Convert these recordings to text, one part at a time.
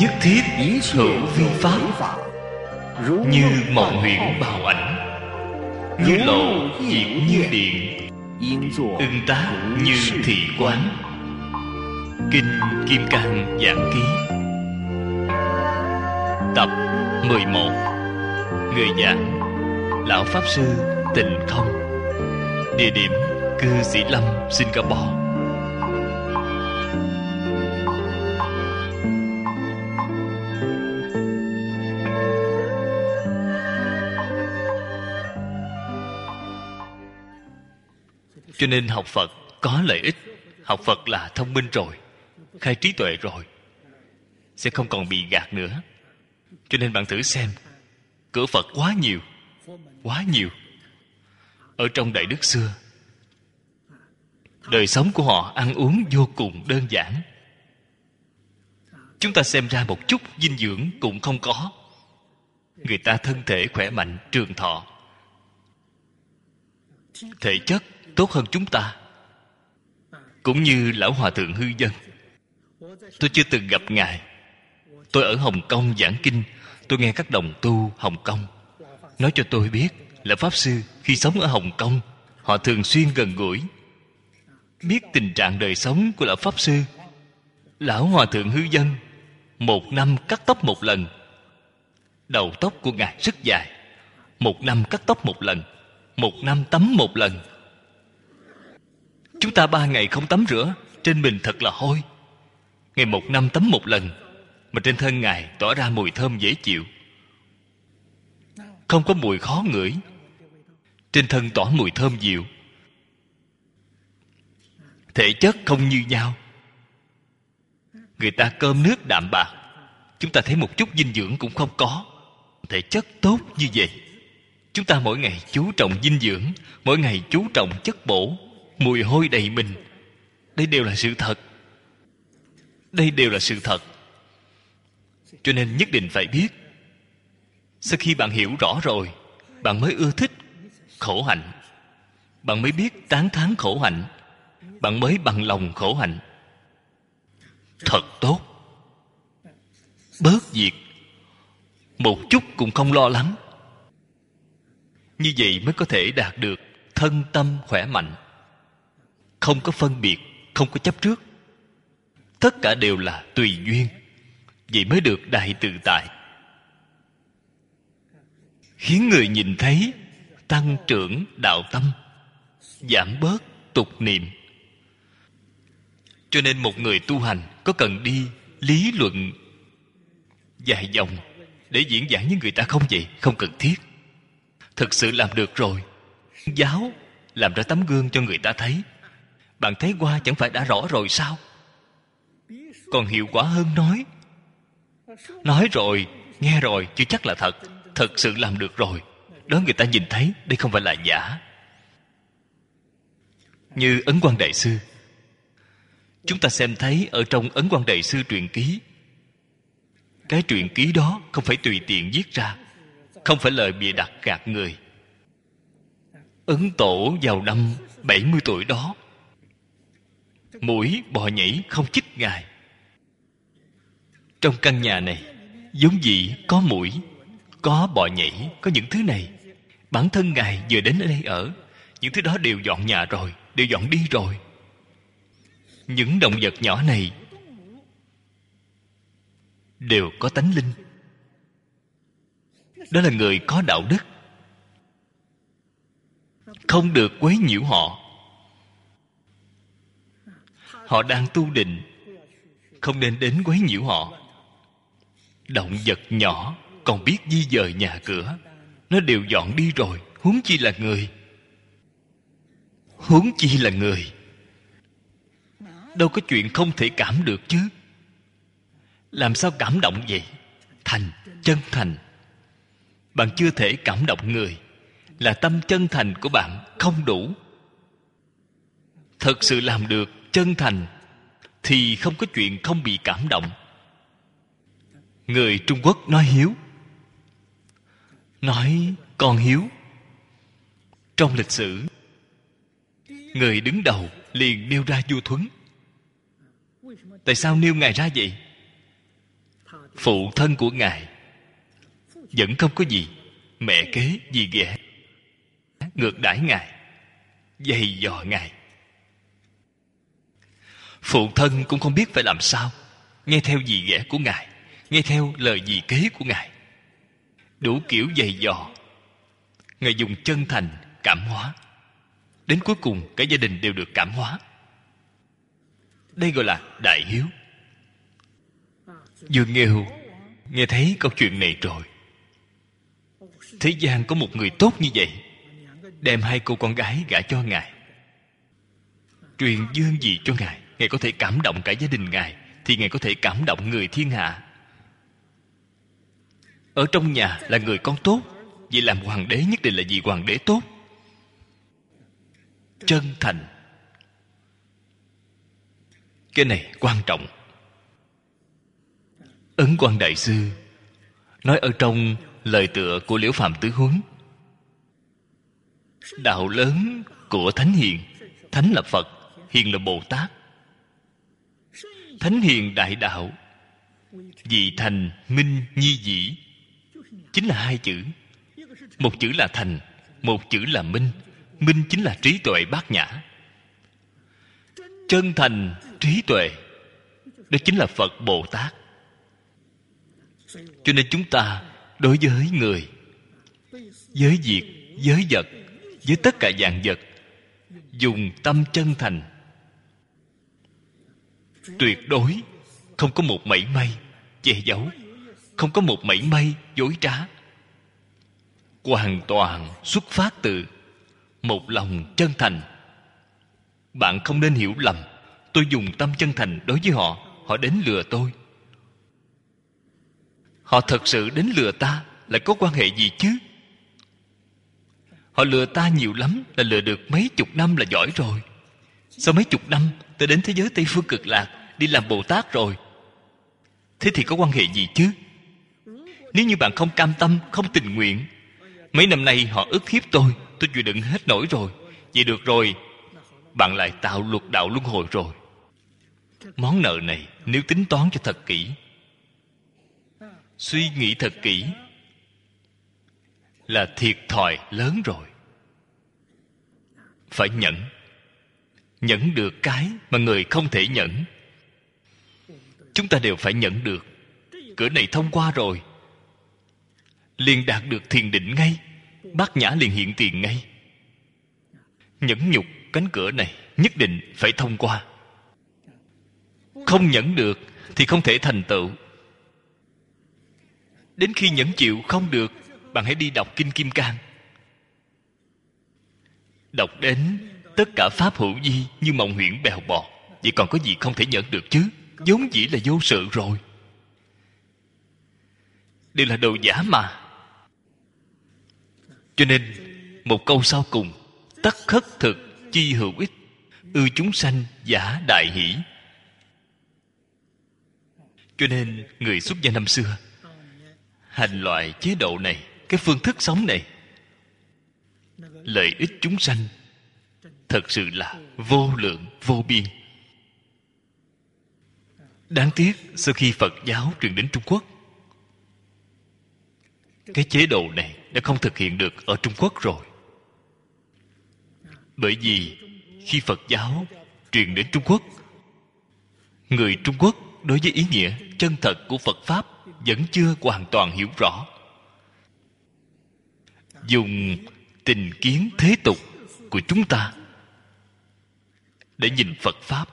nhất thiết hữu vi pháp, như mộng huyễn bào ảnh, như lộ diệt như điện, ưng tác như thị quán. Kinh Kim Cang Giảng Ký, tập 11. Người giảng Lão Pháp Sư Tịnh Không. Địa điểm Cư Sĩ Lâm, Singapore. Cho nên học Phật có lợi ích. Học Phật là thông minh rồi, khai trí tuệ rồi, sẽ không còn bị gạt nữa. Cho nên bạn thử xem, cửa Phật quá nhiều, quá nhiều. Ở trong Đại Đức xưa, đời sống của họ ăn uống vô cùng đơn giản. Chúng ta xem ra một chút dinh dưỡng cũng không có. Người ta thân thể khỏe mạnh, trường thọ, thể chất tốt hơn chúng ta. Cũng như Lão Hòa Thượng Hư Dân, tôi chưa từng gặp Ngài. Tôi ở Hồng Kông giảng kinh, tôi nghe các đồng tu Hồng Kông nói cho tôi biết là Pháp Sư khi sống ở Hồng Kông, họ thường xuyên gần gũi, biết tình trạng đời sống của Lão Pháp Sư. Lão Hòa Thượng Hư Dân 1 năm cắt tóc 1 lần. Đầu tóc của Ngài rất dài, 1 năm cắt tóc 1 lần, 1 năm tắm 1 lần. Chúng ta 3 ngày không tắm rửa, trên mình thật là hôi. Ngày 1 năm tắm 1 lần, mà trên thân Ngài tỏa ra mùi thơm dễ chịu, không có mùi khó ngửi. Trên thân tỏa mùi thơm dịu. Thể chất không như nhau. Người ta cơm nước đạm bạc, chúng ta thấy một chút dinh dưỡng cũng không có. Thể chất tốt như vậy, chúng ta mỗi ngày chú trọng dinh dưỡng, mỗi ngày chú trọng chất bổ, mùi hôi đầy mình. Đây đều là sự thật. Đây đều là sự thật. Cho nên nhất định phải biết. Sau khi bạn hiểu rõ rồi, bạn mới ưa thích khổ hạnh, bạn mới biết tán thán khổ hạnh, bạn mới bằng lòng khổ hạnh. Thật tốt. Bớt việc, một chút cũng không lo lắng. Như vậy mới có thể đạt được thân tâm khỏe mạnh, không có phân biệt, không có chấp trước. Tất cả đều là tùy duyên. Vậy mới được đại tự tại, khiến người nhìn thấy tăng trưởng đạo tâm, giảm bớt tục niệm. Cho nên một người tu hành có cần đi lý luận dài dòng để diễn giảng với người ta không vậy? Không cần thiết. Thực sự làm được rồi, giáo làm ra tấm gương cho người ta thấy. Bạn thấy qua chẳng phải đã rõ rồi sao? Còn hiệu quả hơn nói rồi, nghe rồi chưa chắc là thật. Thật sự làm được rồi, đó người ta nhìn thấy đây không phải là giả. Như Ấn Quang Đại Sư, chúng ta xem thấy ở trong Ấn Quang Đại Sư truyện ký. Cái truyện ký đó không phải tùy tiện viết ra, không phải lời bịa đặt gạt người. Ấn Tổ vào năm 70 tuổi đó, muỗi bò nhảy không chích Ngài. Trong căn nhà này vốn dĩ có muỗi, có bò nhảy, có những thứ này. Bản thân Ngài vừa đến ở đây ở, những thứ đó đều dọn nhà rồi, đều dọn đi rồi. Những động vật nhỏ này đều có tánh linh. Đó là người có đạo đức, không được quấy nhiễu họ. Họ đang tu định, không nên đến quấy nhiễu họ. Động vật nhỏ còn biết di dời nhà cửa, nó đều dọn đi rồi, huống chi là người. Huống chi là người. Đâu có chuyện không thể cảm được chứ. Làm sao cảm động vậy? Chân thành. Bạn chưa thể cảm động người, là tâm chân thành của bạn không đủ. Thật sự làm được chân thành thì không có chuyện không bị cảm động. Người Trung Quốc nói hiếu, nói con hiếu. Trong lịch sử, người đứng đầu liền nêu ra vua Thuấn. Tại sao nêu Ngài ra vậy? phụ thân của Ngài vẫn không có gì. Mẹ kế dì ghẻ, ngược đãi Ngài, dày dò Ngài. Phụ thân cũng không biết phải làm sao, nghe theo dì ghẻ của Ngài, nghe theo lời dì kế của Ngài, đủ kiểu dày dò. Ngài dùng chân thành cảm hóa, đến cuối cùng cả gia đình đều được cảm hóa. Đây gọi là đại hiếu. Dương Nghêu nghe thấy câu chuyện này rồi. Thế gian có một người tốt như vậy, đem hai cô con gái gả cho Ngài, truyền dương gì cho Ngài, Ngài có thể cảm động cả gia đình Ngài, thì Ngài có thể cảm động người thiên hạ. Ở trong nhà là người con tốt, vậy làm hoàng đế nhất định là vì hoàng đế tốt. Chân thành, cái này quan trọng. Ấn Quang Đại Sư nói ở trong lời tựa của Liễu Phàm Tứ Huấn: đạo lớn của Thánh Hiền. Thánh là Phật, Hiền là Bồ Tát. Thánh hiền đại đạo, vị thành minh nhi dĩ, chính là hai chữ. Một chữ là thành, một chữ là minh. Minh chính là trí tuệ bát nhã. Chân thành trí tuệ, đó chính là Phật Bồ Tát. Cho nên chúng ta đối với người, với việc, với vật, với tất cả dạng vật, dùng tâm chân thành, tuyệt đối không có một mảy may che giấu, không có một mảy may dối trá, hoàn toàn xuất phát từ một lòng chân thành. Bạn không nên hiểu lầm, tôi dùng tâm chân thành đối với họ, họ đến lừa tôi. Họ thật sự đến lừa ta, lại có quan hệ gì chứ? Họ lừa ta nhiều lắm, là lừa được mấy chục năm là giỏi rồi. Sau mấy chục năm, tôi đến thế giới Tây Phương Cực Lạc, đi làm Bồ Tát rồi. Thế thì có quan hệ gì chứ? Nếu như bạn không cam tâm, không tình nguyện, mấy năm nay họ ức hiếp tôi chịu đựng hết nổi rồi, vậy được rồi, bạn lại tạo luật đạo luân hồi rồi. Món nợ này nếu tính toán cho thật kỹ, suy nghĩ thật kỹ, là thiệt thòi lớn rồi. Phải nhẫn được cái mà người không thể nhẫn. Chúng ta đều phải nhẫn được. Cửa này thông qua rồi, liền đạt được thiền định ngay, bát nhã liền hiện tiền ngay. Nhẫn nhục cánh cửa này nhất định phải thông qua. Không nhẫn được thì không thể thành tựu. Đến khi nhẫn chịu không được, bạn hãy đi đọc Kinh Kim Cang. Đọc đến tất cả pháp hữu vi như mộng huyễn bèo bọt, vậy còn có gì không thể nhẫn được chứ? Vốn dĩ là vô sự rồi, đều là đồ giả mà. Cho nên một câu sau cùng: tất khất thực chi hữu ích, ư chúng sanh giả đại hỷ. Cho nên người xuất gia năm xưa hành loại chế độ này, cái phương thức sống này, lợi ích chúng sanh thật sự là vô lượng vô biên. Đáng tiếc sau khi Phật giáo truyền đến Trung Quốc, cái chế độ này đã không thực hiện được ở Trung Quốc rồi. Bởi vì khi Phật giáo truyền đến Trung Quốc, người Trung Quốc đối với ý nghĩa chân thật của Phật Pháp vẫn chưa hoàn toàn hiểu rõ. Dùng tình kiến thế tục của chúng ta để nhìn Phật Pháp,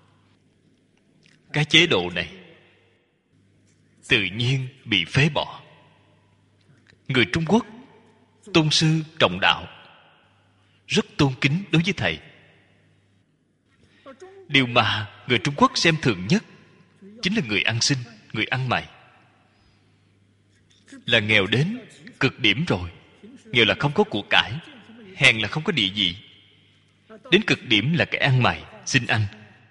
cái chế độ này tự nhiên bị phế bỏ. Người Trung Quốc tôn sư trọng đạo, rất tôn kính đối với thầy. Điều mà người Trung Quốc xem thường nhất chính là người ăn xin, người ăn mày. Là nghèo đến cực điểm rồi. Nghèo là không có của cải, hèn là không có địa vị, đến cực điểm là cái ăn mày, xin ăn.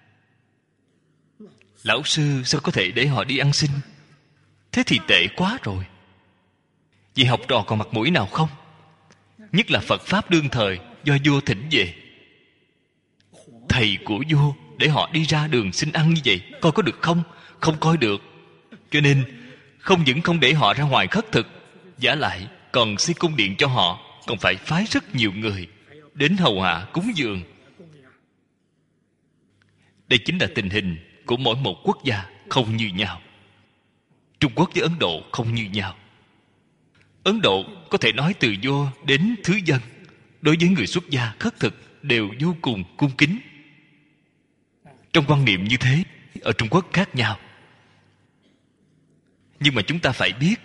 Lão sư sao có thể để họ đi ăn xin? Thế thì tệ quá rồi. Vì học trò còn mặt mũi nào không? Nhất là Phật Pháp đương thời do vua thỉnh về, thầy của vua để họ đi ra đường xin ăn như vậy, coi có được không? Không coi được. Cho nên Không những không để họ ra ngoài khất thực, vả lại còn xây cung điện cho họ, còn phải phái rất nhiều người đến hầu hạ cúng dường. Đây chính là tình hình của mỗi một quốc gia không như nhau. Trung Quốc với Ấn Độ không như nhau. Ấn Độ có thể nói từ vua đến thứ dân, đối với người xuất gia khất thực đều vô cùng cung kính. Trong quan niệm như thế, ở Trung Quốc khác nhau. Nhưng mà chúng ta phải biết,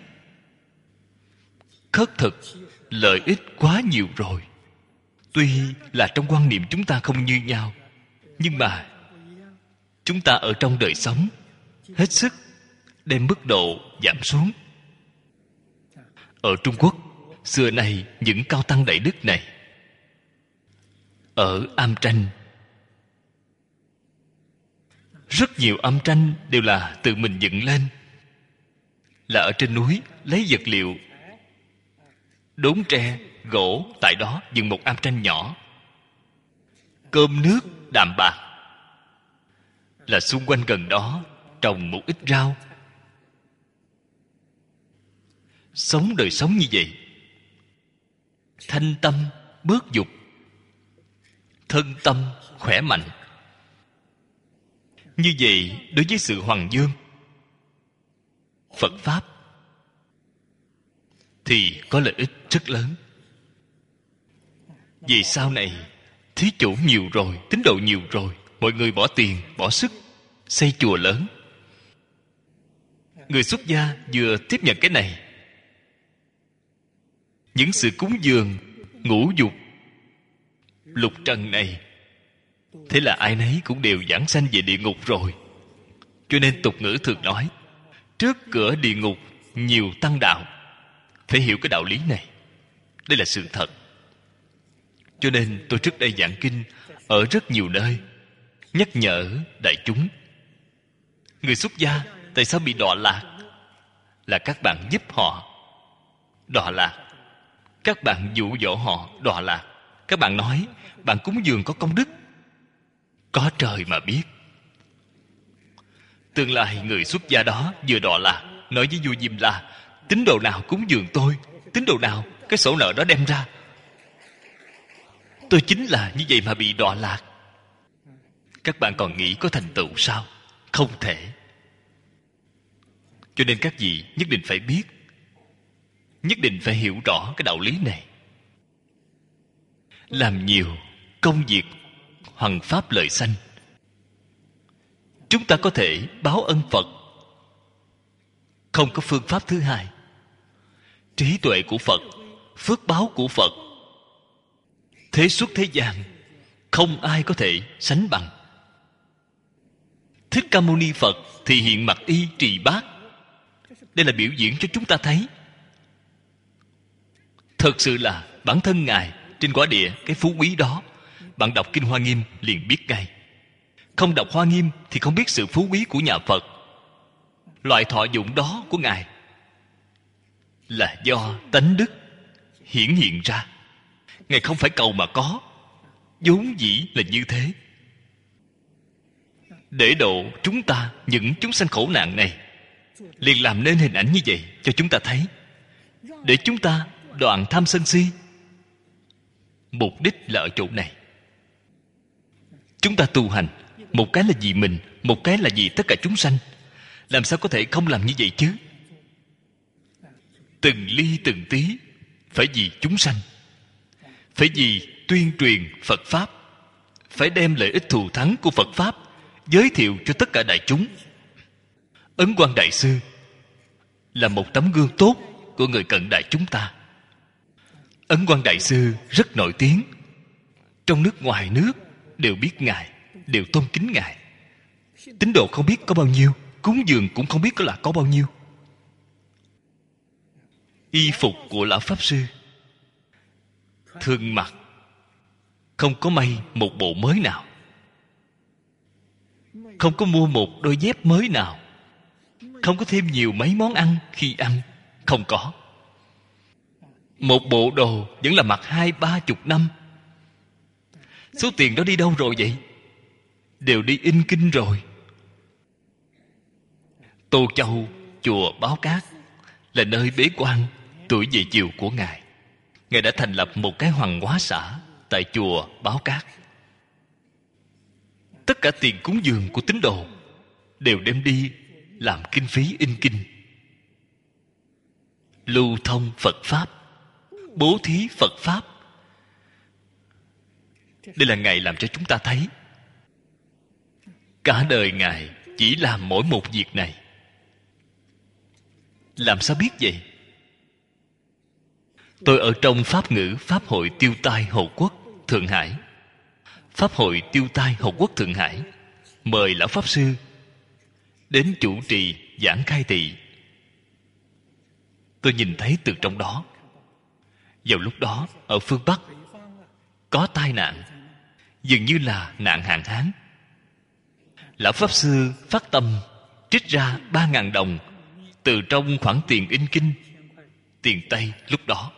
khất thực lợi ích quá nhiều rồi. Tuy là trong quan niệm chúng ta không như nhau, nhưng mà chúng ta ở trong đời sống hết sức đem mức độ giảm xuống. Ở Trung Quốc xưa nay, những cao tăng đại đức này ở am tranh, rất nhiều am tranh đều là tự mình dựng lên, là ở trên núi lấy vật liệu đốn tre, gỗ, tại đó dựng một am tranh nhỏ. Cơm nước đạm bạc, là xung quanh gần đó trồng một ít rau. Sống đời sống như vậy, thanh tâm bớt dục, thân tâm khỏe mạnh. Như vậy đối với sự hoằng dương Phật Pháp thì có lợi ích rất lớn. Vì sau này thí chủ nhiều rồi, tín đồ nhiều rồi, mọi người bỏ tiền, bỏ sức xây chùa lớn. Người xuất gia vừa tiếp nhận cái này, những sự cúng dường ngũ dục lục trần này, thế là ai nấy cũng đều giảng sanh về địa ngục rồi. Cho nên tục ngữ thường nói, trước cửa địa ngục nhiều tăng đạo. Phải hiểu cái đạo lý này. Đây là sự thật. Cho nên tôi trước đây giảng kinh ở rất nhiều nơi, nhắc nhở đại chúng, người xuất gia tại sao bị đọa lạc? Là các bạn giúp họ đọa lạc, các bạn dụ dỗ họ đọa lạc. Các bạn nói bạn cúng dường có công đức, có trời mà biết. Tương lai người xuất gia đó vừa đọa lạc, nói với vua Diêm La, tín đồ nào cúng dường tôi, tín đồ nào cái sổ nợ đó đem ra. Tôi chính là như vậy mà bị đọa lạc. Các bạn còn nghĩ có thành tựu sao? Không thể. Cho nên các vị nhất định phải biết, nhất định phải hiểu rõ cái đạo lý này. Làm nhiều công việc hoằng pháp lợi sanh, chúng ta có thể báo ân Phật. Không có phương pháp thứ hai. Trí tuệ của Phật, phước báo của Phật, thế xuất thế gian không ai có thể sánh bằng. Thích Ca Mâu Ni Phật thì hiện mặc y trì bát. Đây là biểu diễn cho chúng ta thấy. Thật sự là bản thân Ngài trên quả địa cái phú quý đó, bạn đọc Kinh Hoa Nghiêm liền biết ngay. Không đọc Hoa Nghiêm thì không biết sự phú quý của nhà Phật. Loại thọ dụng đó của Ngài là do tánh đức hiển hiện ra. Ngài không phải cầu mà có, vốn dĩ là như thế. Để độ chúng ta, những chúng sanh khổ nạn này, liền làm nên hình ảnh như vậy cho chúng ta thấy, để chúng ta đoạn tham sân si. Mục đích là ở chỗ này. Chúng ta tu hành, một cái là vì mình, một cái là vì tất cả chúng sanh. Làm sao có thể không làm như vậy chứ? Từng ly từng tí phải vì chúng sanh, phải vì tuyên truyền Phật Pháp, phải đem lợi ích thù thắng của Phật Pháp giới thiệu cho tất cả đại chúng. Ấn Quang Đại Sư là một tấm gương tốt của người cận đại chúng ta. Ấn Quang Đại Sư rất nổi tiếng, trong nước ngoài nước đều biết Ngài, đều tôn kính Ngài. Tín đồ không biết có bao nhiêu, cúng dường cũng không biết có bao nhiêu. Y phục của lão Pháp Sư thường mặc, không có may một bộ mới nào, không có mua một đôi dép mới nào, không có thêm nhiều mấy món ăn khi ăn, không có. Một bộ đồ vẫn là mặc 20-30 năm. Số tiền đó đi đâu rồi vậy? Đều đi in kinh rồi. Tô Châu chùa Báo Cát là nơi bế quan tuổi về chiều của Ngài. Ngài đã thành lập một cái hoàng hóa xã tại chùa Báo Cát. Tất cả tiền cúng dường của tín đồ đều đem đi làm kinh phí in kinh, lưu thông Phật Pháp, bố thí Phật Pháp. Đây là Ngài làm cho chúng ta thấy cả đời Ngài chỉ làm mỗi một việc này. Làm sao biết vậy? Tôi ở trong Pháp ngữ Pháp hội Tiêu Tai Hộ Quốc Thượng Hải. Pháp hội Tiêu Tai Hộ Quốc Thượng Hải mời Lão Pháp Sư đến chủ trì giảng khai thị. Tôi nhìn thấy từ trong đó. Vào lúc đó ở phương Bắc có tai nạn, dường như là nạn hạn hán. Lão Pháp Sư phát tâm trích ra 3.000 đồng từ trong khoản tiền in kinh, tiền Tây lúc đó.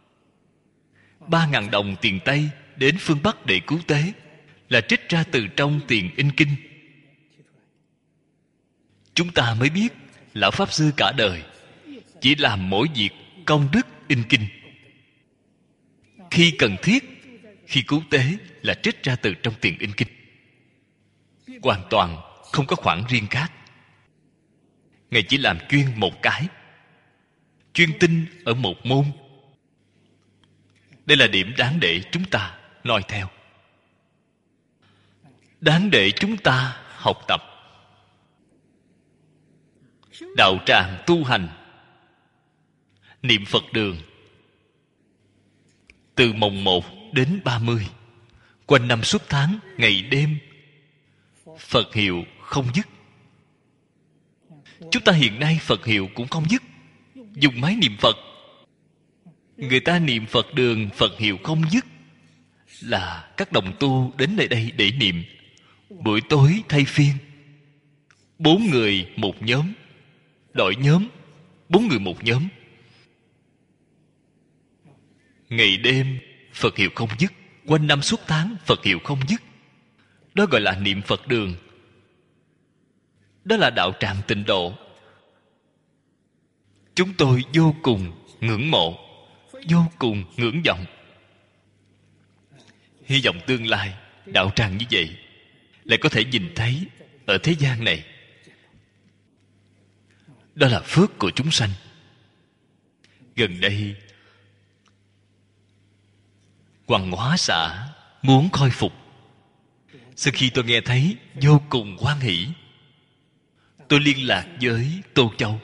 3.000 đồng tiền Tây đến phương Bắc để cứu tế là trích ra từ trong tiền in kinh. Chúng ta mới biết Lão Pháp Sư cả đời chỉ làm mỗi việc công đức in kinh. Khi cần thiết, khi cứu tế là trích ra từ trong tiền in kinh, hoàn toàn không có khoản riêng khác. Ngài chỉ làm chuyên một cái, chuyên tinh ở một môn. Đây là điểm đáng để chúng ta noi theo, đáng để chúng ta học tập. Đạo tràng tu hành, niệm Phật đường, từ mồng 1 đến 30, quanh năm suốt tháng, ngày đêm, Phật hiệu không dứt. Chúng ta hiện nay Phật hiệu cũng không dứt, dùng máy niệm Phật. Người ta niệm Phật đường, Phật hiệu không dứt, là các đồng tu đến nơi đây để niệm. Buổi tối thay phiên, 4 người một nhóm, đổi nhóm, 4 người một nhóm. Ngày đêm Phật hiệu không dứt, quanh năm suốt tháng Phật hiệu không dứt. Đó gọi là niệm Phật đường. Đó là đạo tràng tịnh độ. Chúng tôi vô cùng ngưỡng mộ, vô cùng ngưỡng vọng. Hy vọng tương lai đạo tràng như vậy lại có thể nhìn thấy ở thế gian này. Đó là phước của chúng sanh. Gần đây Hoàng Hóa xã muốn khôi phục. Sau khi tôi nghe thấy, vô cùng hoan hỷ. Tôi liên lạc với Tô Châu.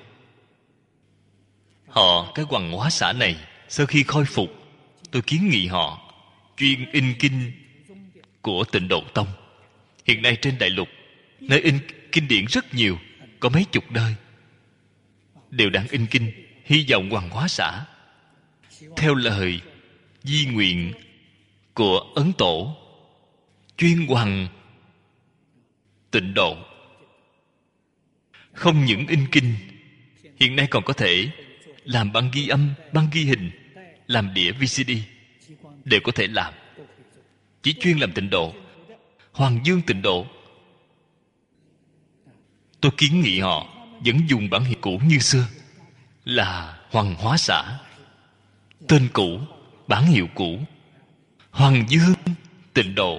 Họ, cái Hoàng Hóa xã này, sau khi khôi phục, tôi kiến nghị họ chuyên in kinh của Tịnh Độ Tông. Hiện nay trên đại lục, nơi in kinh điển rất nhiều, có mấy chục nơi, đều đang in kinh. Hy vọng Hoàng Hóa xã theo lời di nguyện của Ấn Tổ, chuyên hoằng tịnh độ. Không những in kinh, hiện nay còn có thể làm băng ghi âm, băng ghi hình, làm đĩa VCD, đều có thể làm. Chỉ chuyên làm tịnh độ, Hoàng Dương tịnh độ. Tôi kiến nghị họ vẫn dùng bản hiệu cũ như xưa, là Hoàng Hóa xã. Tên cũ, bản hiệu cũ, Hoàng Dương tịnh độ.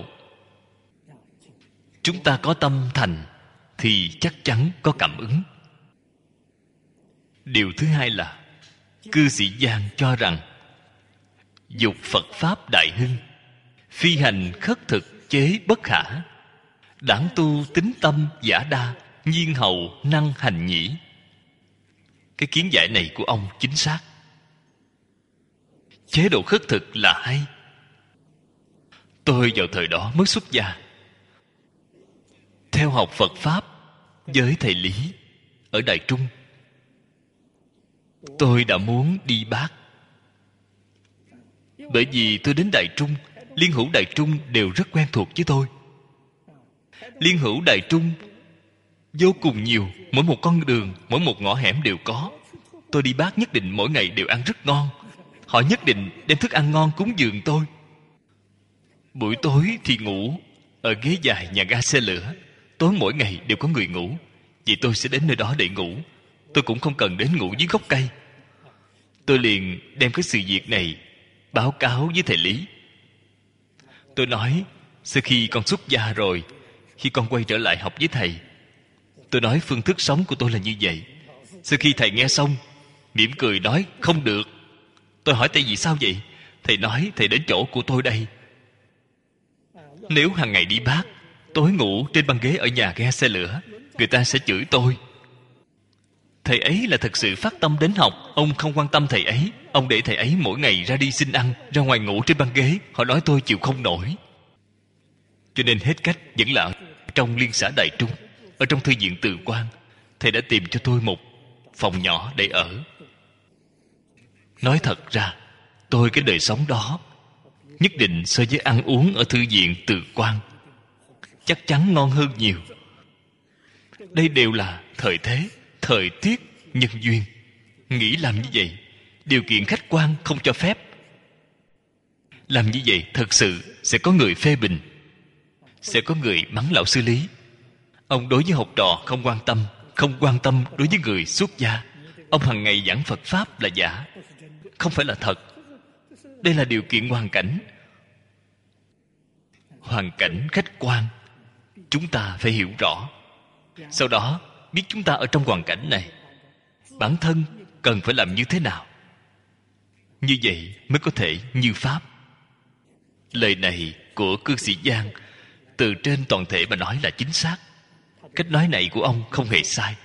Chúng ta có tâm thành thì chắc chắn có cảm ứng. Điều thứ hai là cư sĩ Giang cho rằng dục Phật Pháp đại hưng, phi hành khất thực chế bất khả, đảng tu tín tâm giả đa, nhiên hậu năng hành nhĩ. Cái kiến giải này của ông chính xác. Chế độ khất thực là hay. Tôi vào thời đó mới xuất gia, theo học Phật Pháp với thầy Lý ở Đại Trung. Tôi đã muốn đi Bác, bởi vì tôi đến Đại Trung, Liên Hữu Đại Trung đều rất quen thuộc với tôi. Liên Hữu Đại Trung vô cùng nhiều, mỗi một con đường, mỗi một ngõ hẻm đều có. Tôi đi Bác nhất định mỗi ngày đều ăn rất ngon. Họ nhất định đem thức ăn ngon cúng dường tôi. Buổi tối thì ngủ ở ghế dài nhà ga xe lửa. Tối mỗi ngày đều có người ngủ, vì tôi sẽ đến nơi đó để ngủ. tôi cũng không cần đến ngủ dưới gốc cây. Tôi liền đem cái sự việc này báo cáo với thầy Lý. Tôi nói, sau khi con xuất gia rồi, khi con quay trở lại học với thầy, tôi nói phương thức sống của tôi là như vậy. Sau khi thầy nghe xong, mỉm cười nói không được. Tôi hỏi tại vì sao vậy? Thầy nói thầy đến chỗ của tôi đây. Nếu hàng ngày đi bát, tối ngủ trên băng ghế ở nhà ga xe lửa, người ta sẽ chửi tôi. Thầy ấy là thật sự phát tâm đến học. Ông không quan tâm thầy ấy. Ông để thầy ấy mỗi ngày ra đi xin ăn, ra ngoài ngủ trên băng ghế. Họ nói tôi chịu không nổi. Cho nên hết cách vẫn là trong liên xã Đại Trung, ở trong thư viện Từ Quan, thầy đã tìm cho tôi một phòng nhỏ để ở. Nói thật ra, tôi cái đời sống đó nhất định so với ăn uống ở thư viện Từ Quan chắc chắn ngon hơn nhiều. Đây đều là thời thế, thời tiết, nhân duyên. Nghĩ làm như vậy, điều kiện khách quan không cho phép. Làm như vậy thật sự sẽ có người phê bình, sẽ có người mắng lão sư Lý. Ông đối với học trò không quan tâm, không quan tâm đối với người xuất gia. Ông hàng ngày giảng Phật Pháp là giả, không phải là thật. Đây là điều kiện hoàn cảnh. Hoàn cảnh khách quan chúng ta phải hiểu rõ. Sau đó biết chúng ta ở trong hoàn cảnh này, bản thân cần phải làm như thế nào. Như vậy mới có thể như Pháp. Lời này của cư sĩ Giang từ trên toàn thể mà nói là chính xác. Cách nói này của ông không hề sai.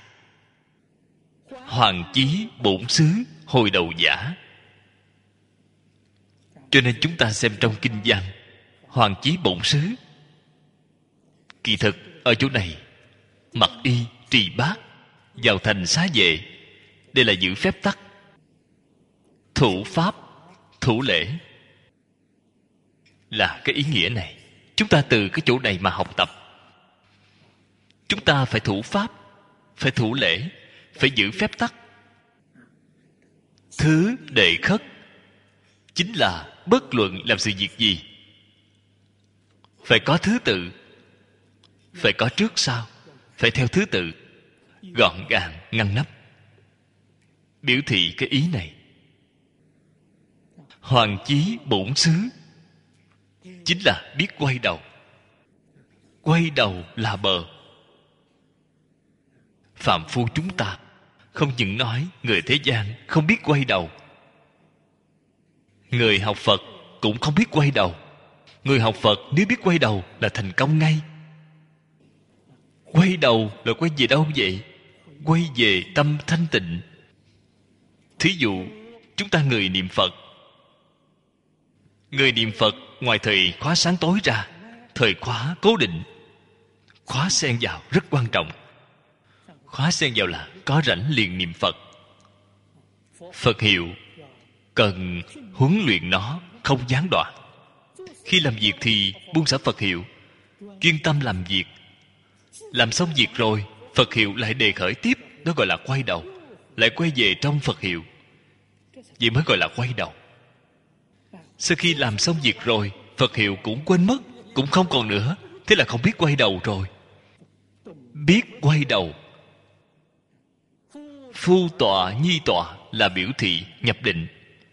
Hoàng chí bổn xứ hồi đầu giả. Cho nên chúng ta xem trong kinh văn, hoàng chí bổn xứ, kỳ thực ở chỗ này mặc y trì bát, vào thành xá vệ. Đây là giữ phép tắc, thủ pháp, thủ lễ, là cái ý nghĩa này. Chúng ta từ cái chỗ này mà học tập. Chúng ta phải thủ pháp, phải thủ lễ, phải giữ phép tắc. Thứ đệ khất chính là bất luận làm sự việc gì phải có thứ tự, phải có trước sau, phải theo thứ tự, gọn gàng ngăn nắp, biểu thị cái ý này. Hoàng chí bổn xứ chính là biết quay đầu. Quay đầu là bờ. Phàm phu chúng ta không những nói người thế gian không biết quay đầu, người học Phật cũng không biết quay đầu. Người học Phật nếu biết quay đầu là thành công ngay. Quay đầu là quay về đâu vậy? Quay về tâm thanh tịnh. Thí dụ chúng ta người niệm Phật, người niệm Phật ngoài thời khóa sáng tối ra, thời khóa cố định, khóa xen vào rất quan trọng. Khóa xen vào là có rảnh liền niệm Phật. Phật hiệu cần huấn luyện nó không gián đoạn. Khi làm việc thì buông xả Phật hiệu, chuyên tâm làm việc. Làm xong việc rồi, Phật hiệu lại đề khởi tiếp. Đó gọi là quay đầu, lại quay về trong Phật hiệu. Vậy mới gọi là quay đầu. Sau khi làm xong việc rồi, Phật hiệu cũng quên mất, cũng không còn nữa. Thế là không biết quay đầu rồi. Biết quay đầu. Phu tọa nhi tọa là biểu thị nhập định.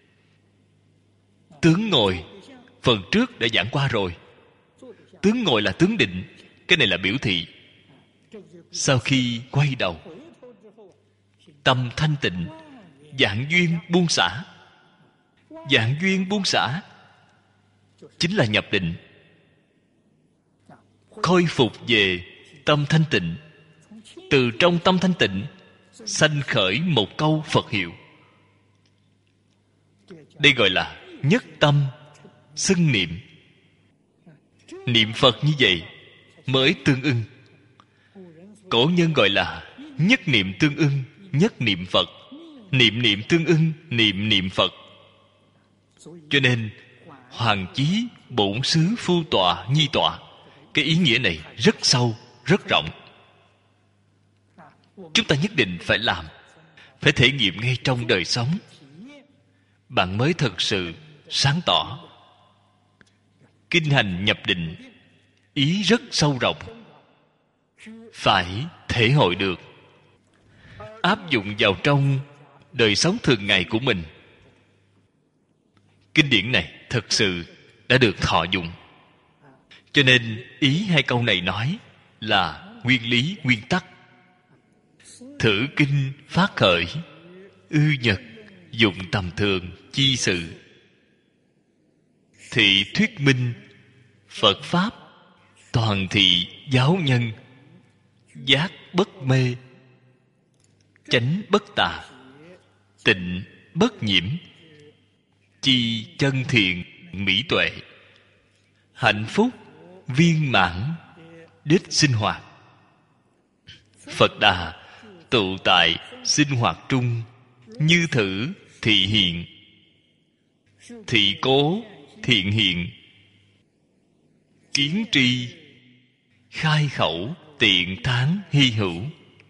Tướng ngồi phần trước đã giảng qua rồi. Tướng ngồi là tướng định. Cái này là biểu thị. Sau khi quay đầu, tâm thanh tịnh, vạn duyên buông xả. Vạn duyên buông xả chính là nhập định. Khôi phục về tâm thanh tịnh. Từ trong tâm thanh tịnh sanh khởi một câu Phật hiệu. Đây gọi là nhất tâm xưng niệm. Niệm Phật như vậy mới tương ưng. Cổ nhân gọi là nhất niệm tương ưng, nhất niệm Phật. Niệm niệm tương ưng, niệm niệm Phật. Cho nên hoàng chí bổn xứ phu tọa nhi tọa, cái ý nghĩa này rất sâu, rất rộng. Chúng ta nhất định phải làm, phải thể nghiệm ngay trong đời sống, bạn mới thực sự sáng tỏ. Kinh hành nhập định ý rất sâu rộng, phải thể hội được. áp dụng vào trong đời sống thường ngày của mình. Kinh điển này thật sự đã được thọ dụng. Cho nên ý hai câu này nói là nguyên lý, nguyên tắc. Thử kinh phát khởi, ư nhật dụng tầm thường chi sự. Thị thuyết minh Phật Pháp, toàn thị giáo nhân. Giác bất mê, chánh bất tà, tịnh bất nhiễm. Chi chân thiện mỹ tuệ, hạnh phúc viên mãn đích sinh hoạt. Phật Đà tụ tại sinh hoạt trung, như thử thị hiện, thị cố thiện hiện. Kiến tri khai khẩu tiện thán hy hữu.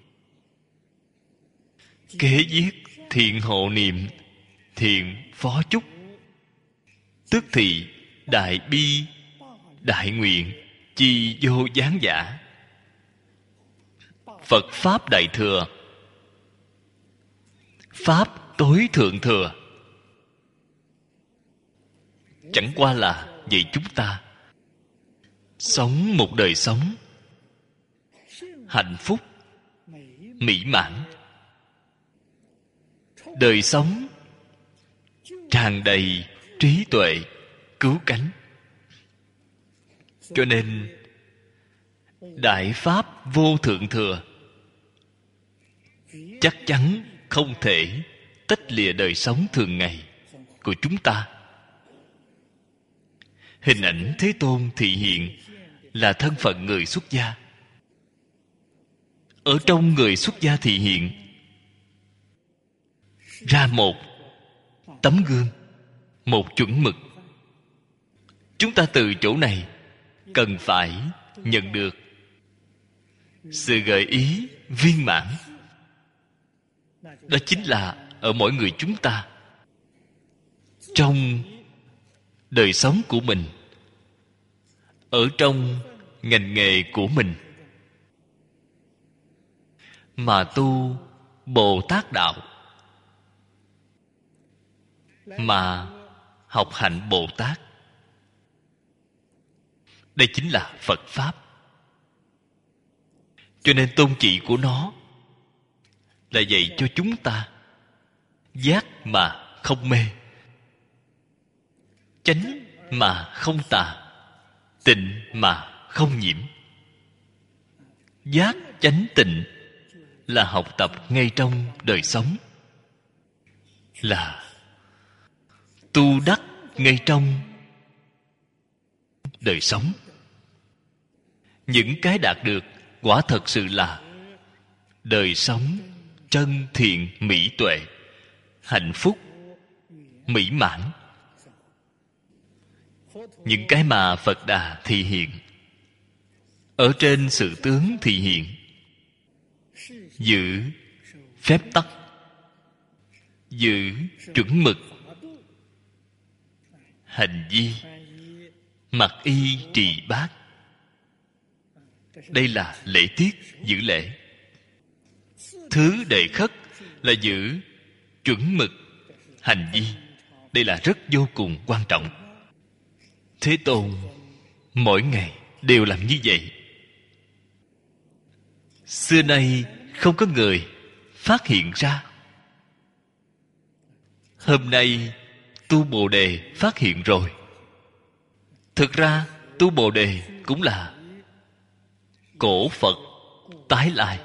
Kế viết thiện hộ niệm, thiện phó chúc. Tức thị đại bi đại nguyện, chi vô gián giả. Phật Pháp Đại Thừa, Pháp tối thượng thừa, chẳng qua là dạy chúng ta sống một đời sống hạnh phúc, mỹ mãn. Đời sống tràn đầy trí tuệ, cứu cánh. Cho nên Đại Pháp vô thượng thừa chắc chắn không thể tách lìa đời sống thường ngày của chúng ta. Hình ảnh Thế Tôn thị hiện là thân phận người xuất gia. Ở trong người xuất gia thị hiện ra một tấm gương, một chuẩn mực. Chúng ta từ chỗ này cần phải nhận được sự gợi ý viên mãn. Đó chính là ở mỗi người chúng ta, trong đời sống của mình, ở trong ngành nghề của mình, mà tu Bồ Tát đạo, mà học hạnh Bồ Tát. Đây chính là Phật Pháp. Cho nên tôn chỉ của nó là dạy cho chúng ta giác mà không mê, chánh mà không tà, tịnh mà không nhiễm. Giác chánh tịnh là học tập ngay trong đời sống, là tu đắc ngay trong đời sống. Những cái đạt được quả thật sự là đời sống chân thiện mỹ tuệ, hạnh phúc mỹ mãn. Những cái mà Phật Đà thị hiện, ở trên sự tướng thị hiện, giữ phép tắc, giữ chuẩn mực, hành vi, mặc y trì bát. Đây là lễ tiết giữ lễ. Thứ đệ khất là giữ chuẩn mực, hành vi. Đây là rất vô cùng quan trọng. Thế Tôn mỗi ngày đều làm như vậy. Xưa nay không có người phát hiện ra. Hôm nay tu Bồ Đề phát hiện rồi. Thực ra tu Bồ Đề cũng là cổ Phật tái lại.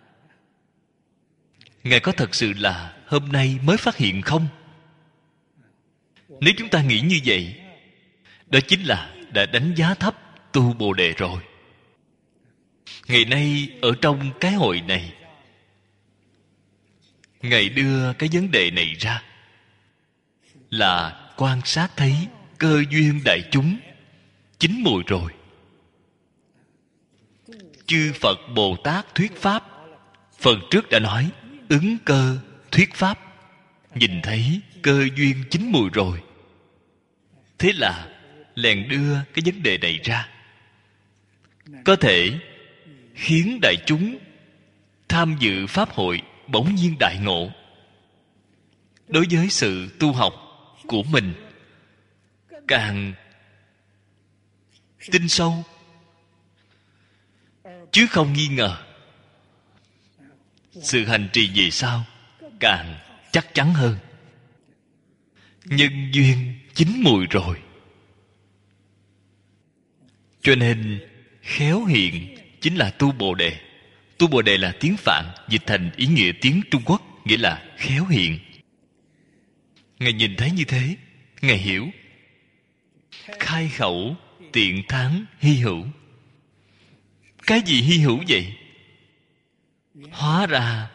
Ngài có thật sự là hôm nay mới phát hiện không? Nếu chúng ta nghĩ như vậy, đó chính là đã đánh giá thấp tu Bồ Đề rồi. Ngày nay ở trong cái hội này, Ngài đưa cái vấn đề này ra là quan sát thấy cơ duyên đại chúng chín mùi rồi. Chư Phật Bồ Tát thuyết Pháp, phần trước đã nói ứng cơ thuyết Pháp. Nhìn thấy cơ duyên chín mùi rồi, thế là liền đưa cái vấn đề này ra, có thể khiến đại chúng tham dự Pháp hội bỗng nhiên đại ngộ. Đối với sự tu học của mình càng tin sâu, chứ không nghi ngờ. Sự hành trì về sau càng chắc chắn hơn. Nhân duyên chín mùi rồi. Cho nên khéo hiện chính là tu Bồ Đề. Tu Bồ Đề là tiếng Phạn, dịch thành ý nghĩa tiếng Trung Quốc, nghĩa là khéo hiện. Ngài nhìn thấy như thế, Ngài hiểu. Khai khẩu tiện thắng hy hữu. Cái gì hy hữu vậy? Hóa ra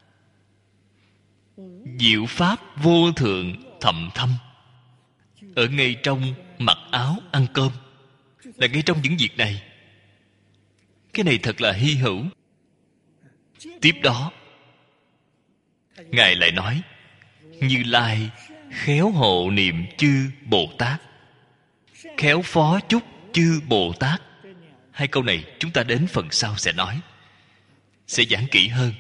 diệu pháp vô thượng thậm thâm, ở ngay trong mặc áo ăn cơm, là ngay trong những việc này. Cái này thật là hy hữu. Tiếp đó Ngài lại nói: Như Lai khéo hộ niệm chư Bồ Tát, khéo phó chúc chư Bồ Tát. Hai câu này chúng ta đến phần sau sẽ nói, sẽ giảng kỹ hơn.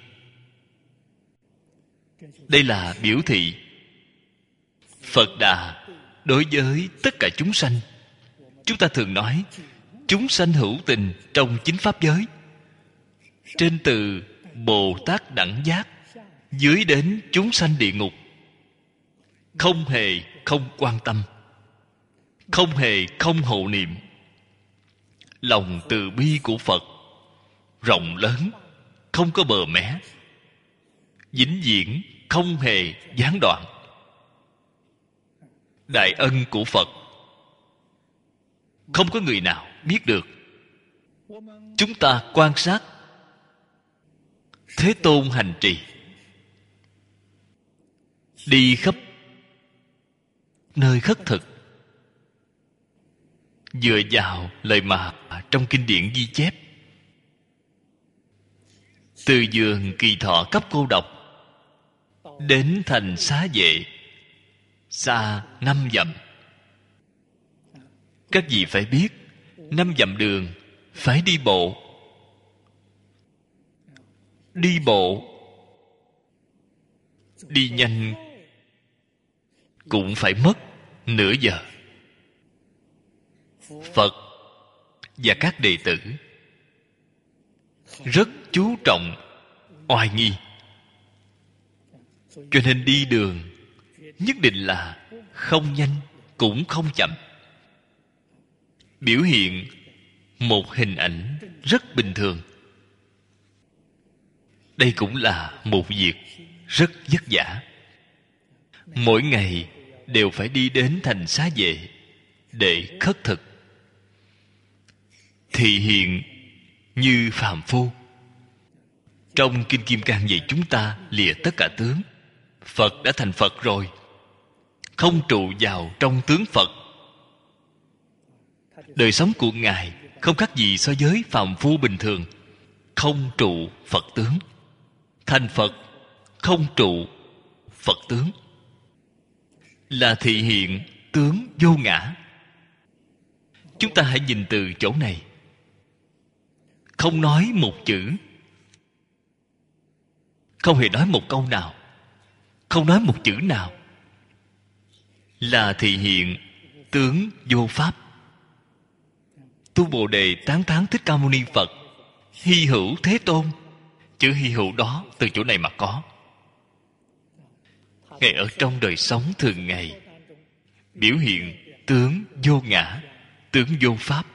Đây là biểu thị Phật Đà đối với tất cả chúng sanh. Chúng ta thường nói chúng sanh hữu tình trong chính pháp giới, trên từ Bồ Tát đẳng giác dưới đến chúng sanh địa ngục, không hề không quan tâm, không hề không hộ niệm. Lòng từ bi của Phật rộng lớn, không có bờ mé, vĩnh viễn không hề gián đoạn. Đại ân của Phật không có người nào biết được. Chúng ta quan sát Thế Tôn hành trì, đi khắp nơi khất thực, dựa vào lời mà trong kinh điển ghi chép. Từ vườn Kỳ Thọ cấp cô độc đến thành Xá Vệ, xa 5 dặm. Các vị phải biết, 5 dặm đường phải đi bộ. Đi bộ, đi nhanh cũng phải mất nửa giờ. Phật và các đệ tử rất chú trọng oai nghi, cho nên đi đường nhất định là không nhanh cũng không chậm. Biểu hiện một hình ảnh rất bình thường. Đây cũng là một việc rất vất vả. Mỗi ngày đều phải đi đến thành Xá Vệ để khất thực, thị hiện như phàm phu. Trong Kinh Kim Cang dạy chúng ta lìa tất cả tướng. Phật đã thành Phật rồi, không trụ vào trong tướng Phật. Đời sống của Ngài không khác gì so với phàm phu bình thường. Không trụ Phật tướng. Thành Phật không trụ Phật tướng, là thị hiện tướng vô ngã. Chúng ta hãy nhìn từ chỗ này, không nói một chữ, không hề nói một câu nào, không nói một chữ nào, là thị hiện tướng vô pháp. Tu Bồ Đề tán thán Thích Ca Mâu Ni Phật hy hữu Thế Tôn. Chữ hy hữu đó từ chỗ này mà có. Ngài ở trong đời sống thường ngày biểu hiện tướng vô ngã, tướng vô pháp.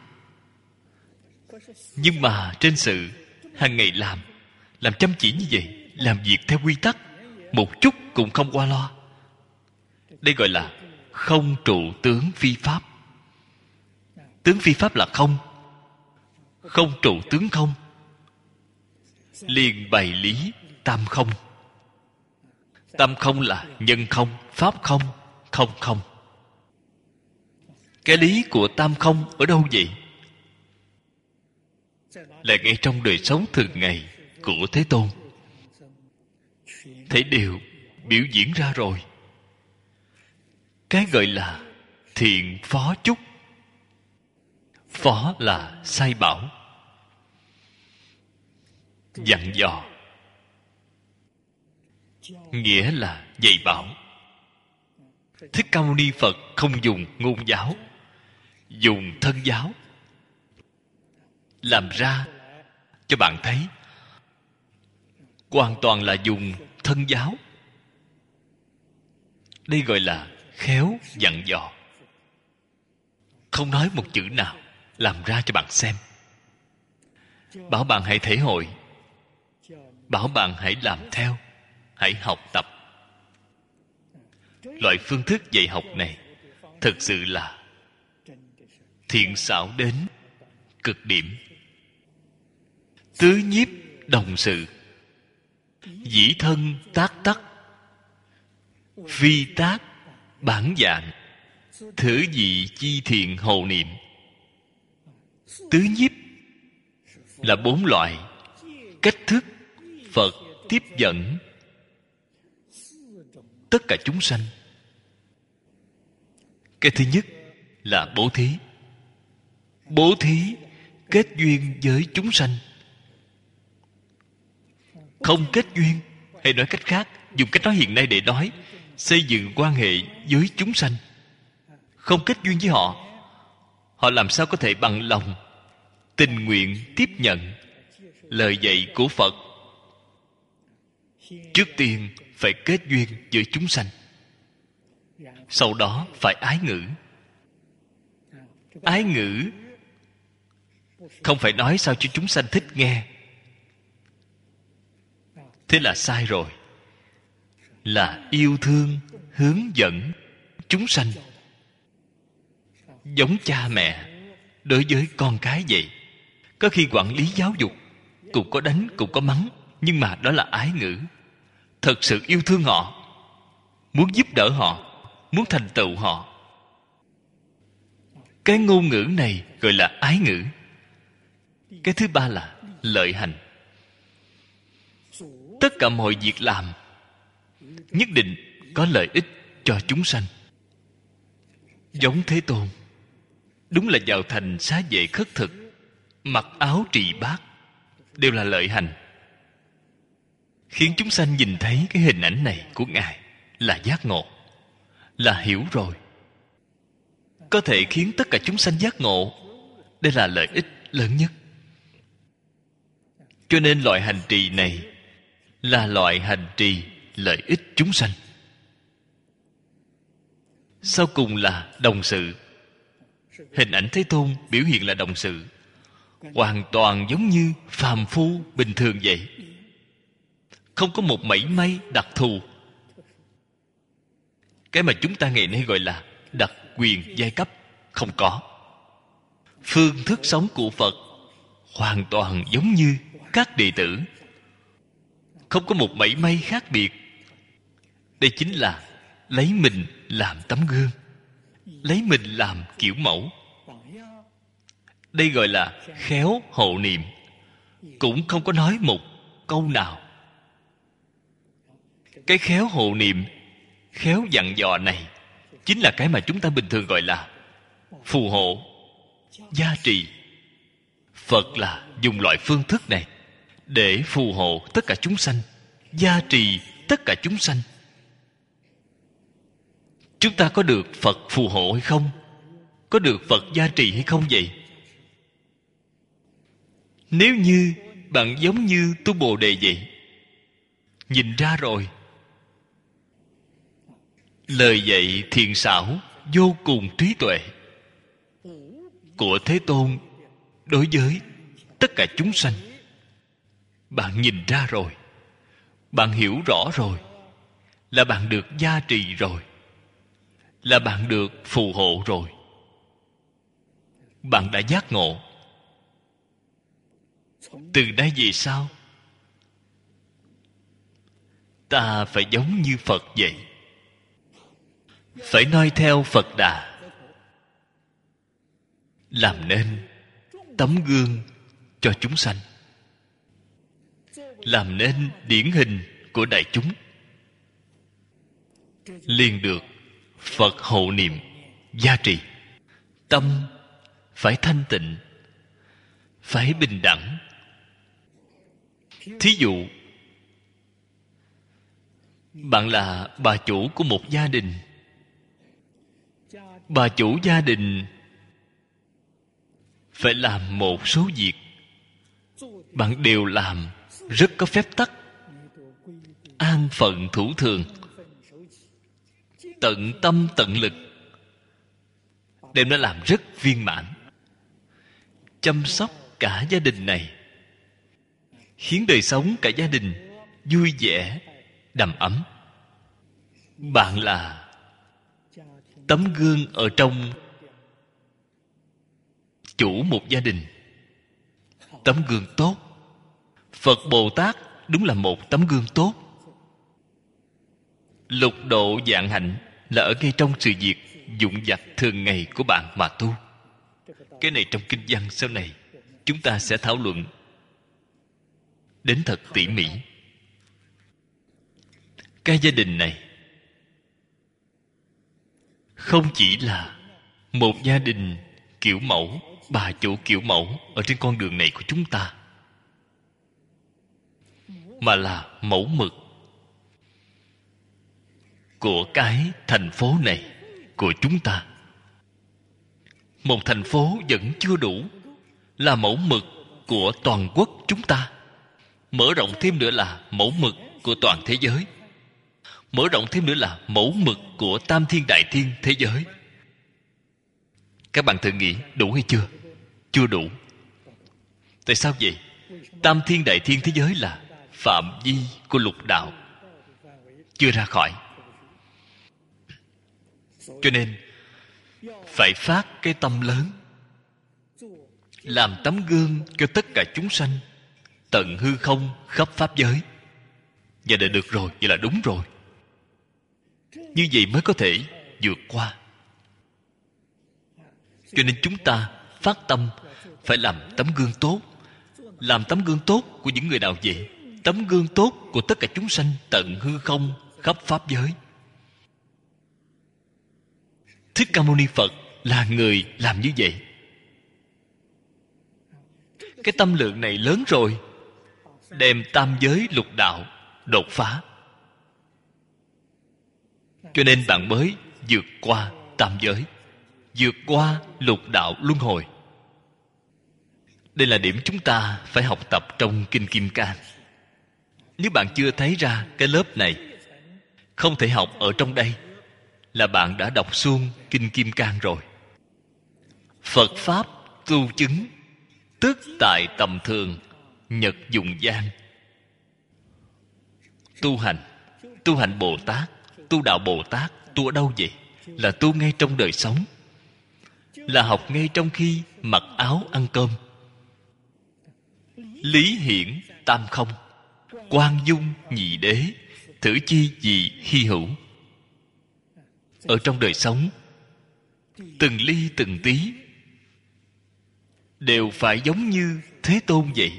Nhưng mà trên sự hàng ngày làm chăm chỉ như vậy, làm việc theo quy tắc, một chút cũng không qua loa. Đây gọi là không trụ tướng phi pháp. Tướng phi pháp là không, không trụ tướng không, liền bày lý tam không. Tam không là nhân không, pháp không, không không. Cái lý của tam không ở đâu vậy? Là ngay trong đời sống thường ngày của Thế Tôn. Thế đều biểu diễn ra rồi. Cái gọi là thiện phó chúc. Phó là sai bảo, dặn dò. nghĩa là dạy bảo. Thích Ca Mâu Ni Phật không dùng ngôn giáo, dùng thân giáo, làm ra cho bạn thấy hoàn toàn là dùng thân giáo. Đây gọi là khéo dặn dò, không nói một chữ nào, làm ra cho bạn xem, bảo bạn hãy thể hội, bảo bạn hãy làm theo, hãy học tập. Loại phương thức dạy học này thực sự là thiện xảo đến cực điểm. Tứ nhiếp đồng sự, dĩ thân tác tắc, phi tác bản dạng, thử dị chi thiện hộ niệm. Tứ nhiếp là 4 loại cách thức Phật tiếp dẫn tất cả chúng sanh. Cái thứ nhất là bố thí. Bố thí kết duyên với chúng sanh. Không kết duyên, hay nói cách khác, dùng cách nói hiện nay để nói, xây dựng quan hệ với chúng sanh. Không kết duyên với họ, họ làm sao có thể bằng lòng tình nguyện tiếp nhận lời dạy của Phật? Trước tiên phải kết duyên với chúng sanh, sau đó phải ái ngữ. Ái ngữ không phải nói sao cho chúng sanh thích nghe, thế là sai rồi. Là yêu thương, hướng dẫn chúng sanh, giống cha mẹ đối với con cái vậy. Có khi quản lý giáo dục cũng có đánh, cũng có mắng, nhưng mà đó là ái ngữ. Thật sự yêu thương họ, muốn giúp đỡ họ, muốn thành tựu họ. Cái ngôn ngữ này gọi là ái ngữ. Cái thứ ba là lợi hành. Tất cả mọi việc làm nhất định có lợi ích cho chúng sanh. Giống Thế Tôn, đúng là vào thành xá vệ khất thực, mặc áo trì bát, đều là lợi hành, khiến chúng sanh nhìn thấy cái hình ảnh này của Ngài là giác ngộ, là hiểu rồi. Có thể khiến tất cả chúng sanh giác ngộ, đây là lợi ích lớn nhất. Cho nên loại hành trì này là loại hành trì lợi ích chúng sanh. Sau cùng là đồng sự. Hình ảnh Thế Tôn biểu hiện là đồng sự, hoàn toàn giống như phàm phu bình thường vậy, không có một mảy may đặc thù. Cái mà chúng ta ngày nay gọi là đặc quyền giai cấp không có. Phương thức sống của Phật hoàn toàn giống như các đệ tử, không có một mảy may khác biệt. Đây chính là lấy mình làm tấm gương, lấy mình làm kiểu mẫu. Đây gọi là khéo hộ niệm, cũng không có nói một câu nào. Cái khéo hộ niệm, khéo dặn dò này chính là cái mà chúng ta bình thường gọi là phù hộ, gia trì. Phật là dùng loại phương thức này để phù hộ tất cả chúng sanh, gia trì tất cả chúng sanh. Chúng ta có được Phật phù hộ hay không? Có được Phật gia trì hay không vậy? Nếu như bạn giống như Tu Bồ Đề vậy, nhìn ra rồi. Lời dạy thiện xảo, vô cùng trí tuệ của Thế Tôn đối với tất cả chúng sanh, bạn nhìn ra rồi, bạn hiểu rõ rồi, là bạn được gia trì rồi, là bạn được phù hộ rồi. Bạn đã giác ngộ. Từ đây về sau, ta phải giống như Phật vậy, phải noi theo Phật Đà, làm nên tấm gương cho chúng sanh, làm nên điển hình của đại chúng, liền được Phật hộ niệm gia trì. Tâm phải thanh tịnh, phải bình đẳng. Thí dụ Bạn là bà chủ của một gia đình. Bà chủ gia đình phải làm một số việc, bạn đều làm rất có phép tắc, an phận thủ thường, tận tâm tận lực, đem nó làm rất viên mãn, chăm sóc cả gia đình này, khiến đời sống cả gia đình vui vẻ, đầm ấm. Bạn là tấm gương ở trong chủ một gia đình, tấm gương tốt. Phật Bồ Tát đúng là một tấm gương tốt. Lục độ vạn hạnh là ở ngay trong sự việc vụn vặt thường ngày của bạn mà tu. Cái này trong kinh văn sau này chúng ta sẽ thảo luận đến thật tỉ mỉ. Cái gia đình này không chỉ là một gia đình kiểu mẫu, bà chủ kiểu mẫu ở trên con đường này của chúng ta, mà là mẫu mực của cái thành phố này của chúng ta. Một thành phố vẫn chưa đủ, là mẫu mực của toàn quốc chúng ta. Mở rộng thêm nữa là mẫu mực của toàn thế giới. Mở rộng thêm nữa là mẫu mực của tam thiên đại thiên thế giới. Các bạn thử nghĩ đủ hay chưa? Chưa đủ. Tại sao vậy? Tam thiên đại thiên thế giới là phạm vi của lục đạo, chưa ra khỏi. Cho nên phải phát cái tâm lớn, làm tấm gương cho tất cả chúng sanh, tận hư không khắp pháp giới. Vậy là được rồi, vậy là đúng rồi. Như vậy mới có thể vượt qua. Cho nên chúng ta phát tâm phải làm tấm gương tốt. Làm tấm gương tốt của những người nào vậy? Tấm gương tốt của tất cả chúng sanh tận hư không khắp pháp giới. Thích Ca Mâu Ni Phật là người làm như vậy. Cái tâm lượng này lớn rồi, đem tam giới lục đạo đột phá. Cho nên bạn mới vượt qua tam giới, vượt qua lục đạo luân hồi. Đây là điểm chúng ta phải học tập trong Kinh Kim Cang. Nếu bạn chưa thấy ra cái lớp này, không thể học ở trong đây, là bạn đã đọc xuông Kinh Kim Cang rồi. Phật Pháp tu chứng, tức tại tầm thường, nhật dụng gian. Tu hành Bồ Tát, tu đạo Bồ Tát, tu ở đâu vậy? Là tu ngay trong đời sống, là học ngay trong khi mặc áo ăn cơm. Lý hiển tam không, quang dung nhị đế, thử chi gì hy hữu. Ở trong đời sống, từng ly từng tí đều phải giống như Thế Tôn vậy.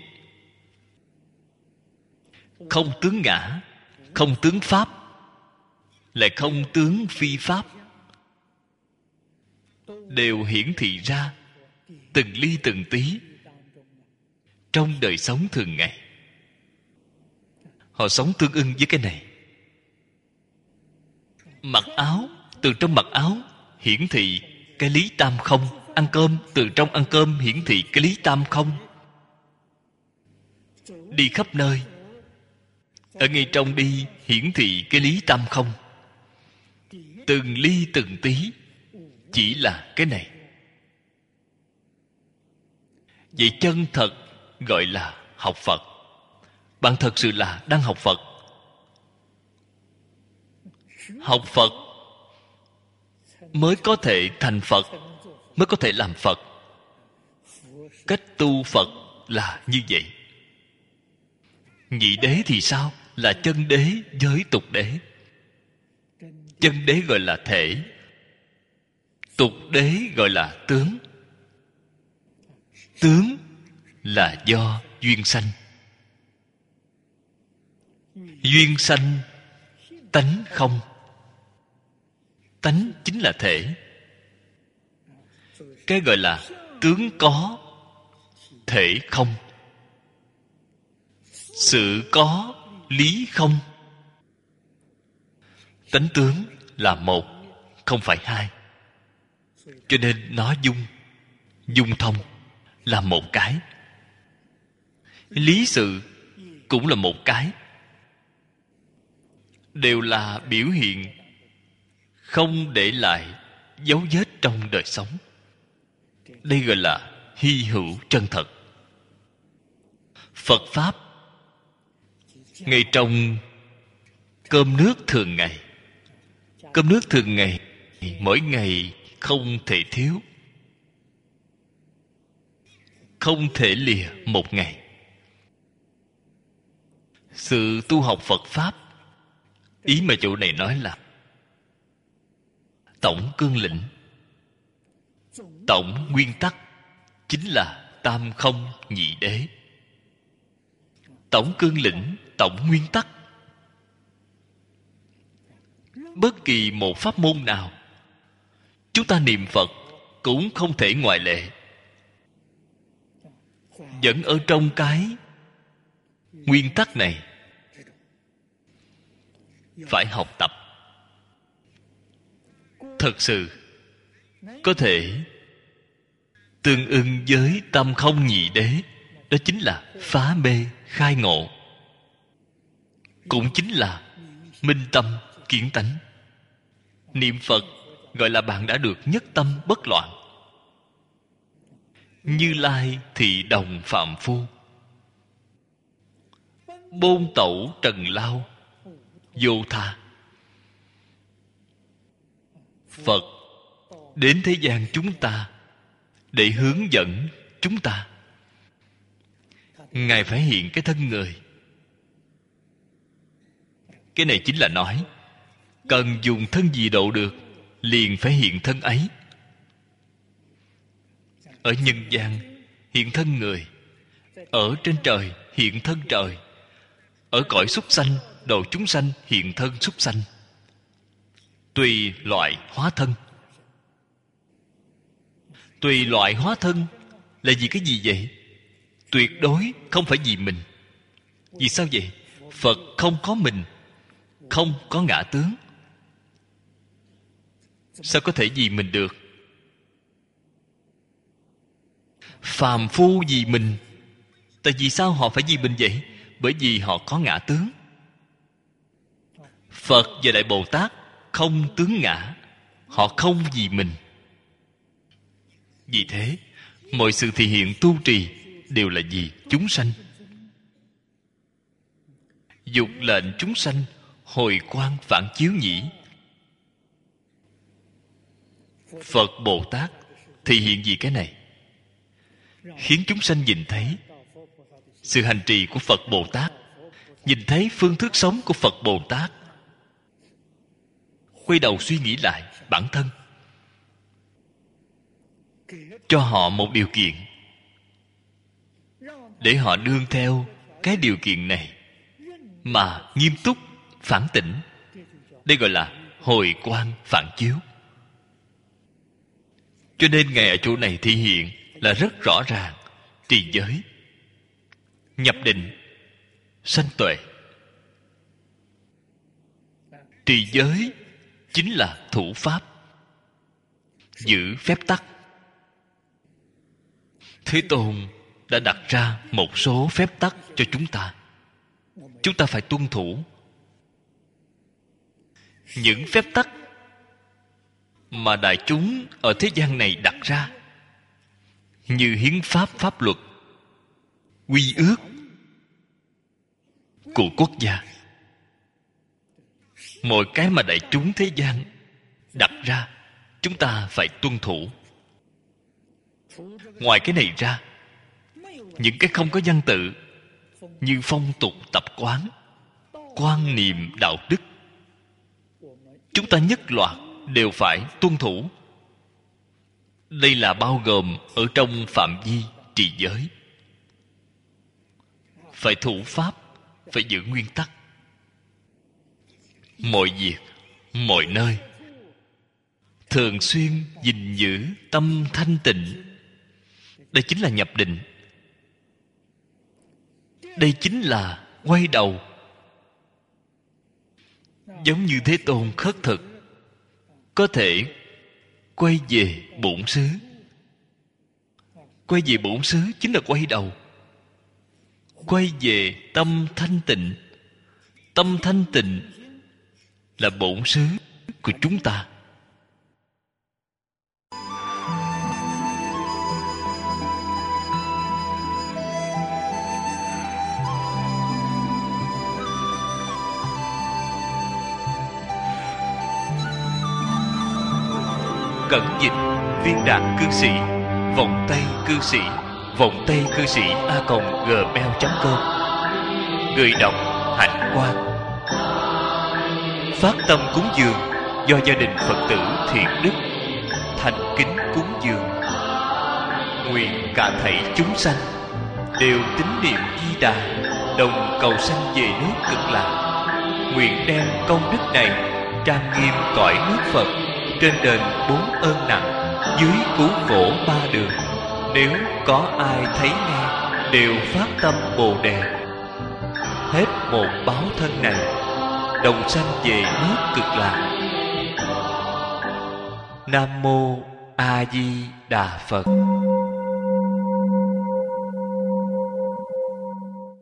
Không tướng ngã, không tướng pháp, lại không tướng phi pháp, đều hiển thị ra từng ly từng tí trong đời sống thường ngày. Họ sống tương ưng với cái này. Mặc áo, từ trong mặc áo hiển thị cái lý tam không. Ăn cơm, từ trong ăn cơm hiển thị cái lý tam không. Đi khắp nơi, ở ngay trong đi hiển thị cái lý tam không. Từng ly từng tí chỉ là cái này. Vậy chân thật gọi là học Phật. Bạn thật sự là đang học Phật. Học Phật mới có thể thành Phật, mới có thể làm Phật. Cách tu Phật là như vậy. Nhị đế thì sao? Là chân đế với tục đế. Chân đế gọi là thể, tục đế gọi là tướng. Tướng là do duyên sanh. Duyên sanh tánh không. Tánh chính là thể. Cái gọi là tướng có, thể không. Sự có, lý không. tánh tướng là một, không phải hai. Cho nên nó dung thông là một cái. Lý sự cũng là một cái. Đều là biểu hiện không để lại dấu vết trong đời sống. Đây gọi là hy hữu chân thật. Phật Pháp ngay trong cơm nước thường ngày. Cơm nước thường ngày, mỗi ngày không thể thiếu, không thể lìa một ngày. Sự tu học Phật Pháp, ý mà chỗ này nói là tổng cương lĩnh, tổng nguyên tắc chính là tam không nhị đế. Tổng cương lĩnh, tổng nguyên tắc. Bất kỳ một pháp môn nào, chúng ta niệm Phật cũng không thể ngoại lệ. Vẫn ở trong cái nguyên tắc này. Phải học tập. Thật sự có thể tương ưng với tam không nhị đế. Đó chính là phá mê khai ngộ, cũng chính là minh tâm kiến tánh. Niệm Phật gọi là bạn đã được nhất tâm bất loạn. Như Lai thị đồng phạm phu, bôn tẩu trần lao vô tha. Phật đến thế gian chúng ta để hướng dẫn chúng ta. Ngài phải hiện cái thân người. Cái này chính là nói cần dùng thân gì độ được, liền phải hiện thân ấy. Ở nhân gian hiện thân người, ở trên trời hiện thân trời, ở cõi súc sanh độ chúng sanh hiện thân súc sanh. Tùy loại hóa thân. Tùy loại hóa thân là vì cái gì vậy? Tuyệt đối không phải vì mình. Vì sao vậy? Phật không có mình, không có ngã tướng. Sao có thể vì mình được? Phàm phu vì mình. Tại vì sao họ phải vì mình vậy? Bởi vì họ có ngã tướng. Phật và Đại Bồ Tát không tướng ngã, họ không vì mình. Vì thế mọi sự thể hiện tu trì đều là vì chúng sanh. Dục lệnh chúng sanh hồi quang phản chiếu nhĩ. Phật Bồ Tát thể hiện gì cái này? Khiến chúng sanh nhìn thấy sự hành trì của Phật Bồ Tát, nhìn thấy phương thức sống của Phật Bồ Tát. Quay đầu suy nghĩ lại bản thân, cho họ một điều kiện để họ nương theo cái điều kiện này mà nghiêm túc phản tỉnh. Đây gọi là hồi quang phản chiếu. Cho nên Ngài ở chỗ này thể hiện là rất rõ ràng. Trì giới, nhập định, sanh tuệ. Trì giới chính là thủ pháp, giữ phép tắc. Thế Tôn đã đặt ra một số phép tắc cho chúng ta. Chúng ta phải tuân thủ. Những phép tắc mà đại chúng ở thế gian này đặt ra, như hiến pháp, pháp luật, quy ước của quốc gia, mọi cái mà đại chúng thế gian đặt ra, chúng ta phải tuân thủ. Ngoài cái này ra, những cái không có văn tự như phong tục tập quán, quan niệm đạo đức, chúng ta nhất loạt đều phải tuân thủ. Đây là bao gồm ở trong phạm vi trì giới. Phải thủ pháp, phải giữ nguyên tắc. Mọi việc, mọi nơi thường xuyên gìn giữ tâm thanh tịnh. Đây chính là nhập định. Đây chính là quay đầu giống như Thế Tôn khất thực, có thể quay về bổn xứ. Quay về bổn xứ chính là quay đầu, quay về tâm thanh tịnh. Tâm thanh tịnh là bổn xứ của chúng ta. Cẩn dịch Viên Đạt Cư Sĩ, Vọng Tây Cư Sĩ, Vọng Tây Cư Sĩ @gmail.com. Người đọc Hạnh Quang. Phát tâm cúng dường do gia đình Phật tử Thiện Đức thành kính cúng dường. Nguyện cả thảy chúng sanh đều tín niệm Di Đà, đồng cầu sanh về nước Cực Lạc. Nguyện đem công đức này trang nghiêm cõi nước Phật, trên đền 4 ơn nặng, dưới cứu khổ 3 đường. Nếu có ai thấy nghe đều phát tâm Bồ Đề, hết một báo thân này đồng sanh về nước Cực Lạc. Nam mô A Di Đà Phật.